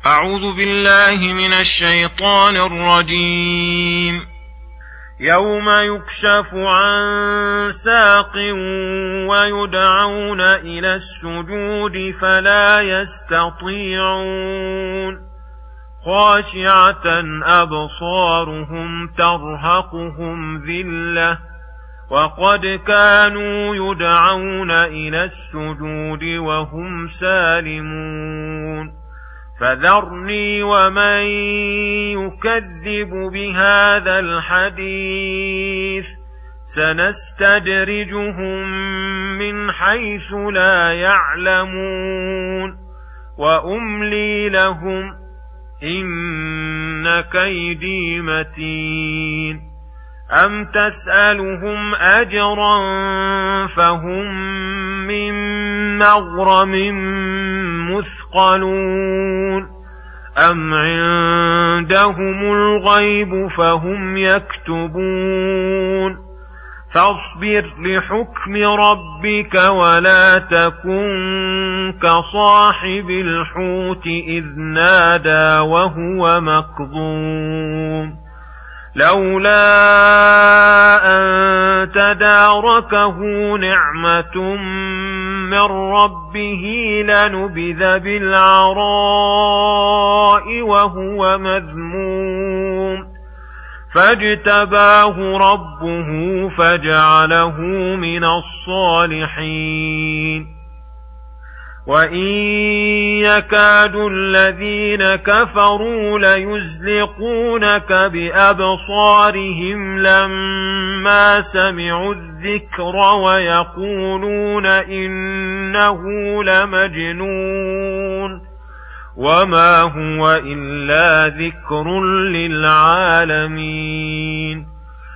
أعوذ بالله من الشيطان الرجيم. يوم يكشف عن ساق ويدعون إلى السجود فلا يستطيعون خاشعة أبصارهم ترهقهم ذلة وقد كانوا يدعون إلى السجود وهم سالمون فذرني ومن يكذب بهذا الحديث سنستدرجهم من حيث لا يعلمون وأملي لهم إن كيدي متين أم تسألهم أجرا فهم من مغرم مثقلون أم عندهم الغيب فهم يكتبون فاصبر لحكم ربك ولا تكن كصاحب الحوت إذ نادى وهو مكظوم لولا أن تداركه نعمة من ربه لنبذ بالعراء وهو مذموم فاجتباه ربه فجعله من الصالحين وإن يكاد الذين كفروا ليزلقونك بأبصارهم لما سمعوا الذكر ويقولون إنه لمجنون وما هو إلا ذكر للعالمين.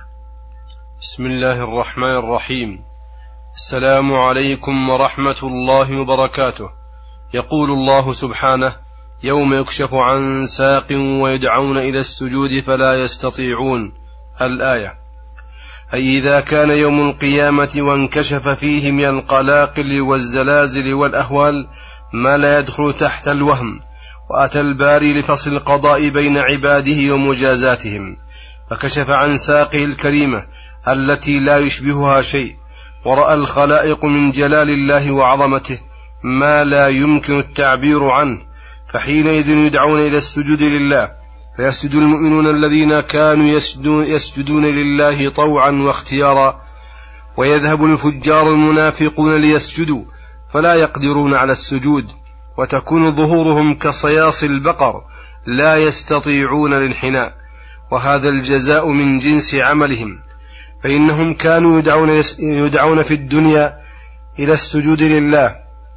بسم الله الرحمن الرحيم. السلام عليكم ورحمة الله وبركاته. يقول الله سبحانه: يوم يكشف عن ساق ويدعون إلى السجود فلا يستطيعون. الآية. أي إذا كان يوم القيامة وانكشف فيه من القلاقل والزلازل والأهوال ما لا يدخل تحت الوهم، وأتى الباري لفصل القضاء بين عباده ومجازاتهم، فكشف عن ساقه الكريمة التي لا يشبهها شيء، ورأى الخلائق من جلال الله وعظمته ما لا يمكن التعبير عنه، فحينئذ يدعون إلى السجود لله، فيسجد المؤمنون الذين كانوا يسجدون لله طوعا واختيارا، ويذهب الفجار المنافقون ليسجدوا فلا يقدرون على السجود، وتكون ظهورهم كصياص البقر لا يستطيعون الانحناء، وهذا الجزاء من جنس عملهم، فإنهم كانوا يدعون في الدنيا إلى السجود لله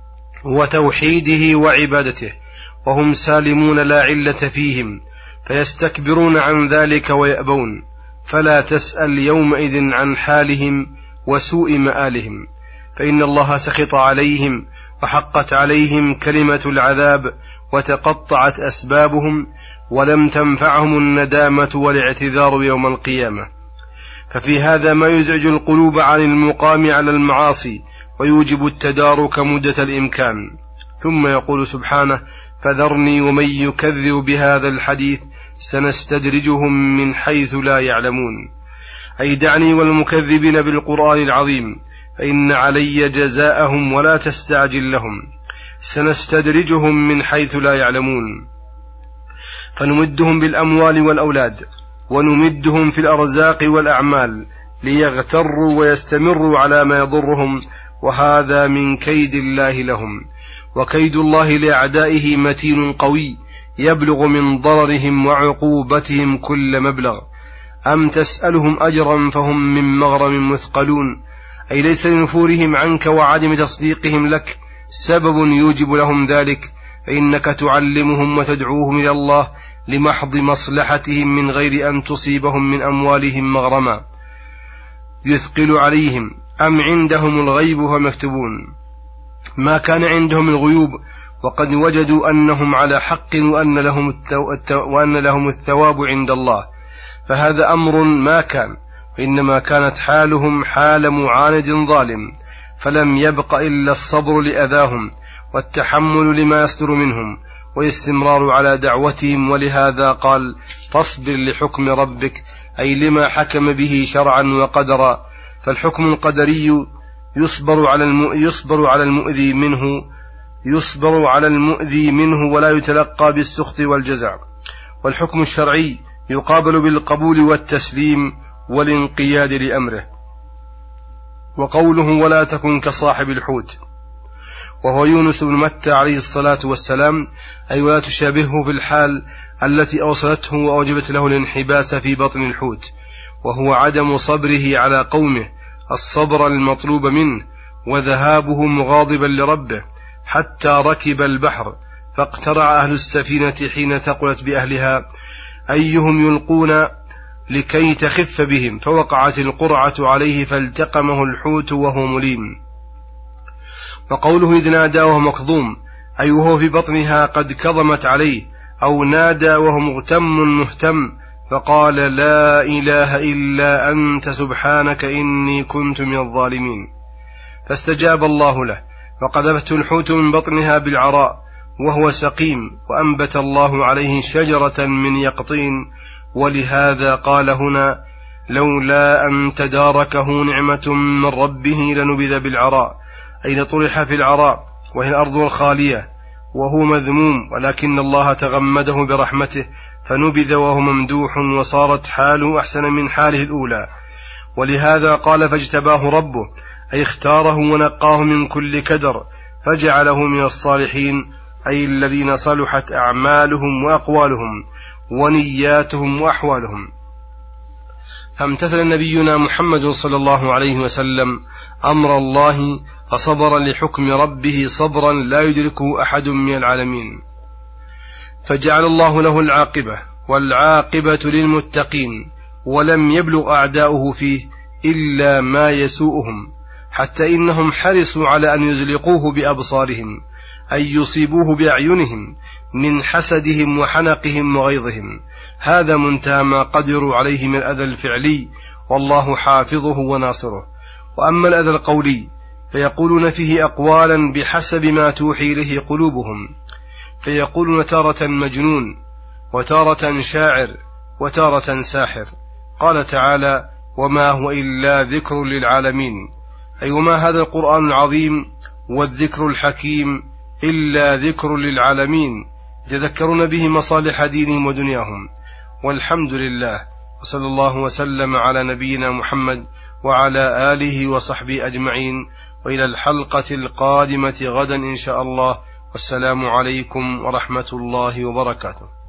وتوحيده وعبادته وهم سالمون لا علة فيهم، فيستكبرون عن ذلك ويأبون، فلا تسأل يومئذ عن حالهم وسوء مآلهم، فإن الله سخط عليهم وحقت عليهم كلمة العذاب وتقطعت أسبابهم، ولم تنفعهم الندامة والاعتذار يوم القيامة. ففي هذا ما يزعج القلوب عن المقام على المعاصي ويوجب التدارك مدة الإمكان. ثم يقول سبحانه: فذرني ومن يكذب بهذا الحديث سنستدرجهم من حيث لا يعلمون، أي دعني والمكذبين بالقرآن العظيم، فإن علي جزاءهم ولا تستعجل لهم، سنستدرجهم من حيث لا يعلمون، فنمدهم بالأموال والأولاد، ونمدهم في الأرزاق والأعمال ليغتروا ويستمروا على ما يضرهم، وهذا من كيد الله لهم، وكيد الله لأعدائه متين قوي يبلغ من ضررهم وعقوبتهم كل مبلغ. أم تسألهم أجرا فهم من مغرم مثقلون، أي ليس لنفورهم عنك وعدم تصديقهم لك سبب يوجب لهم ذلك، فإنك تعلمهم وتدعوهم إلى الله لمحض مصلحتهم من غير أن تصيبهم من أموالهم مغرما يثقل عليهم. أم عندهم الغيب هم يكتبون، ما كان عندهم الغيوب وقد وجدوا أنهم على حق وأن لهم الثواب عند الله، فهذا أمر ما كان، وإنما كانت حالهم حال معاند ظالم، فلم يبق إلا الصبر لأذاهم والتحمل لما يصدر منهم، والاستمرار على دعوتهم. ولهذا قال: فاصبر لحكم ربك، أي لما حكم به شرعا وقدرا. فالحكم القدري يصبر على المؤذي منه ولا يتلقى بالسخط والجزع، والحكم الشرعي يقابل بالقبول والتسليم والانقياد لأمره. وقوله: ولا تكن كصاحب الحوت، وهو يونس بن متى عليه الصلاة والسلام، أي ولا تشابهه في الحال التي أوصلته وأوجبت له الانحباس في بطن الحوت، وهو عدم صبره على قومه الصبر المطلوب منه، وذهابه مغاضبا لربه حتى ركب البحر، فاقترع أهل السفينة حين ثقلت بأهلها أيهم يلقون لكي تخف بهم، فوقعت القرعة عليه فالتقمه الحوت وهو مليم. وقوله: إذ نادى وهو مكظوم، أي وهو في بطنها قد كظمت عليه، أو نادى وهو مهتم فقال: لا إله إلا أنت سبحانك إني كنت من الظالمين، فاستجاب الله له، فقذفته الحوت من بطنها بالعراء وهو سقيم، وأنبت الله عليه شجرة من يقطين. ولهذا قال هنا: لولا أن تداركه نعمة من ربه لنبذ بالعراء، أي لطرح في العراء وهي الأرض الخالية وهو مذموم، ولكن الله تغمده برحمته فنبذ وهو ممدوح، وصارت حاله أحسن من حاله الأولى. ولهذا قال: فاجتباه ربه، أي اختاره ونقاه من كل كدر، فجعله من الصالحين، أي الذين صلحت أعمالهم وأقوالهم ونياتهم وأحوالهم. فامتثل نبينا محمد صلى الله عليه وسلم أمر الله، فصبر لحكم ربه صبرا لا يدركه أحد من العالمين، فجعل الله له العاقبة، والعاقبة للمتقين، ولم يبلغ أعداؤه فيه إلا ما يسوءهم، حتى إنهم حرصوا على أن يزلقوه بأبصارهم، أي يصيبوه بأعينهم من حسدهم وحنقهم وغيظهم. هذا منتهى ما قدروا عليه من الأذى الفعلي، والله حافظه وناصره. وأما الأذى القولي فيقولون فيه أقوالا بحسب ما توحي إليه قلوبهم، فيقولون تارة مجنون، وتارة شاعر، وتارة ساحر. قال تعالى: وما هو إلا ذكر للعالمين، أي وما هذا القرآن العظيم والذكر الحكيم إلا ذكر للعالمين يتذكرون به مصالح دينهم ودنياهم. والحمد لله، وصلى الله وسلم على نبينا محمد وعلى آله وصحبه أجمعين، وإلى الحلقة القادمة غدا إن شاء الله، والسلام عليكم ورحمة الله وبركاته.